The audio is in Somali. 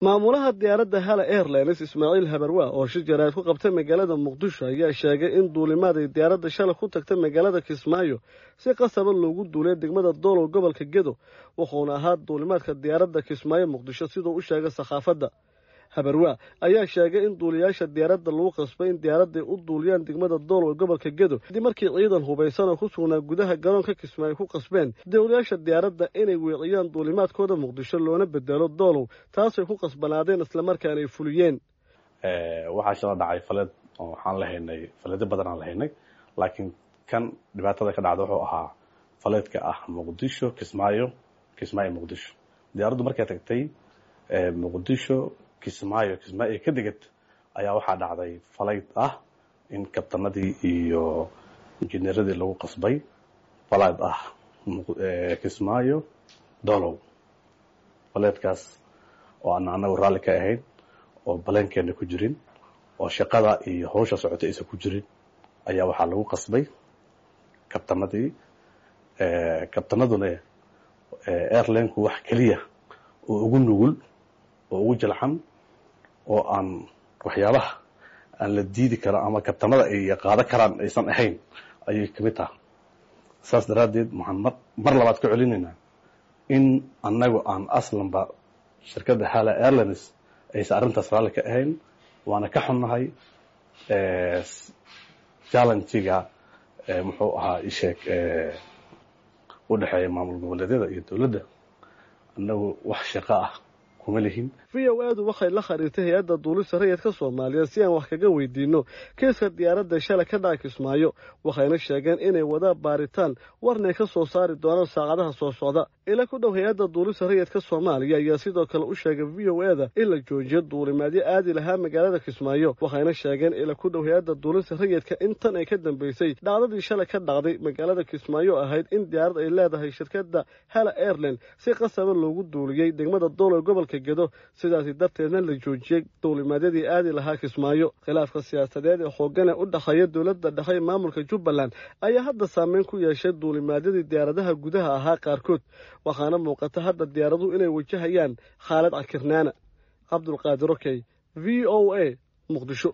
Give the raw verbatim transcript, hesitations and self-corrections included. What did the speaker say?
maamulaha diyaaradda Hala Airlines Ismaaciil Habarwa oo shir jaraad ku qabtay magaalada Muqdisho ayaa sheegay in duulimaad ay diyaaradda shalay ku tagtay magaalada Kismaayo si qasab loogu duulay degmada Doolow gobolka Gedo wuxuuna ahaa duulimaadka diyaaradda Kismaayo Muqdisho sidoo uu sheegay saxaafadda Habarwa ayaa sheegay in duuliyaasha diyaaradda lagu qasbay in diyaaradda u duuliyaan degmada Doolow gobolka Gedo dib markii ciidan hubeysan oo ku sugnaa gudaha garoonka Kismaayo ku qasbeen duuliyaasha diyaaradda inay weeciyaan duulimaadkooda Muqdisho loona bedelo Doolow taasoo ku qasbanaadeen isla markaana ay fuliyeen ee waxa soo dhacay falad oo waxaan lahaynay falad badan aan lahaynay laakiin kan dhibaatada ka dhacday wuxuu ahaa faladka ah Muqdisho Kismaayo Kismaayo Muqdisho diyaaraddu markay tagtay ee Muqdisho Kismaayo Kismaayo ka digad ayaa waxa dhacday falayd ah in kabtanadii iyo injineeradii lagu qasbay falayd ah ee Kismaayo Doolow falaydkaas oo aan anagu raali ka ahayn oo balankeena ku jirin oo shaqada iyo hawsha socotay isa ku jirin ayaa waxa lagu qasbay kabtanadii ee kabtanaduna ee airline-ku wax kaliya oo ugu nugul oo ugu jalxan oo aan waxyaabaha aan la diidi karo ama kabtanada ay qaada karaan aysan ahayn ayay kamid tahay saas daraadeed Muhammad mar labaad ka celinayna in anagu aan aslanba shirkadda Hala Airlines ay saarinta raali ka ahayn waana ka xunnahay ee challenge-ga ee muxuu ahaa isheek ee u dhaxeeya maamul goboleedyada iyo dawladda anagu wax shaqo ah kuma lihin V O A-du waxay la xiriirtay hay'adda duulista rayidka Soomaaliya si aan wax kaga weydiino kiiska diyaaradda shalay ka dhacay Kismaayo waxayna sheegeen inay wada baaritaan warnay ka soo saari doonaan saacadaha soo socda ila ku dhow hay'adda duulista rayidka Soomaaliya ayaa sidoo kale u sheegay V O A-da in la joojiyo duulimaadyo aadi lahaa magaalada Kismaayo waxayna sheegeen ila ku dhow hay'adda duulista rayidka intan ay ka dambeysay dhacdadii shalay ka dhacday magaalada Kismaayo ahayd in diyaarad ay leedahay shirkadda Hala Airlines si qasab loogu duuliyay degmada Doolow gobolka Gedo sidaas darteedna la joojiyay duulimaadadii aadi lahaa Kismaayo khilaafka siyaasadeed ee xooggan ee u dhaxeeya dawladda dhexe iyo maamulka Jubbaland ayaa hadda saameyn ku yeeshay duulimaadadii diyaaradaha gudaha ahaa qaarkood waxaana muuqata hadda diyaaraduhu inay wajahayaan xaalad cakirnaana Cabdul Qaadir Okey V O A Muqdisho.